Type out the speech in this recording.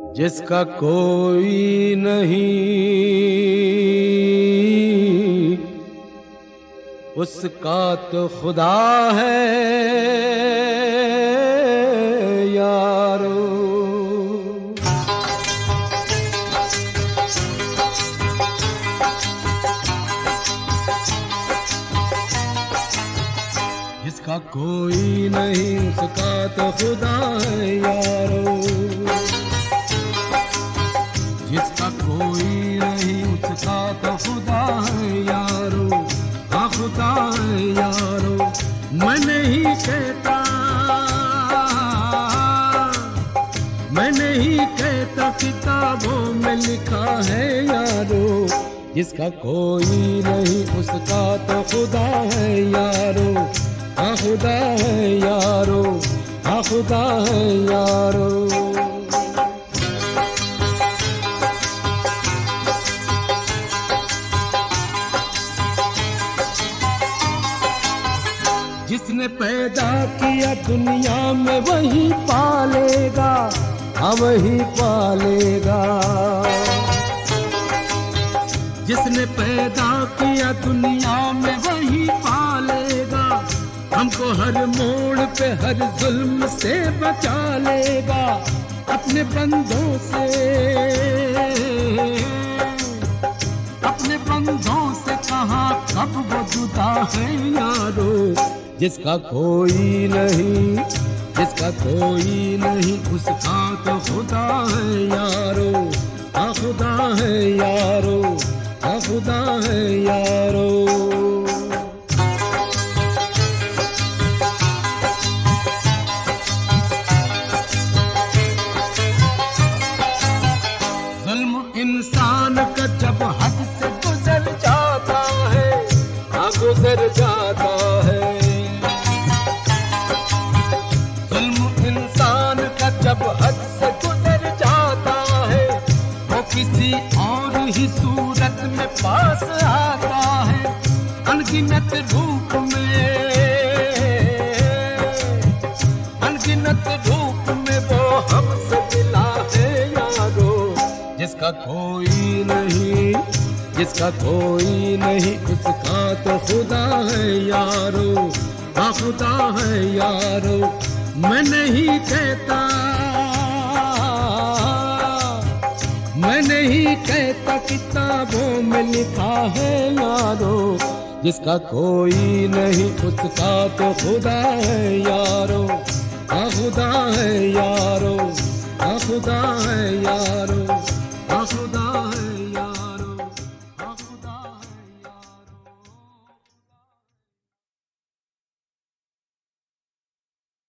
जिसका कोई नहीं उसका तो खुदा है यारो। जिसका कोई नहीं उसका तो खुदा है यारो। जिसका कोई नहीं उसका तो खुदा है यारो। हाँ खुदा है यारो। मैं नहीं कहता किताबों में लिखा है यारो। जिसका कोई नहीं उसका तो खुदा है यारो। हाँ खुदा है यारो। हाँ खुदा है यारो। जिसने पैदा किया दुनिया में वही पालेगा। हाँ वही पालेगा। जिसने पैदा किया दुनिया में वही पालेगा। हमको हर मोड़ पे हर जुल्म से बचा लेगा। अपने बंदों से कहाँ कब वो जुदा है यारो। जिसका कोई नहीं उसका तो खुदा है यारो। हाँ खुदा है यारो। हाँ खुदा है यारो। जुल्म इंसान का जब हद से गुजर जाता है। हाँ गुजर जाता है। जब हद से गुजर जाता है वो किसी और ही सूरत में पास आता है। अनगिनत रूप में वो हमसे मिला है यारो। जिसका कोई नहीं उसका तो खुदा है यारो। हाँ खुदा है यारो। मैं नहीं कहता किताबों में लिखा है यारो। जिसका कोई नहीं उसका तो खुदा है यारो। हाँ खुदा है यारो। हाँ खुदा है यारो। हाँ खुदा है।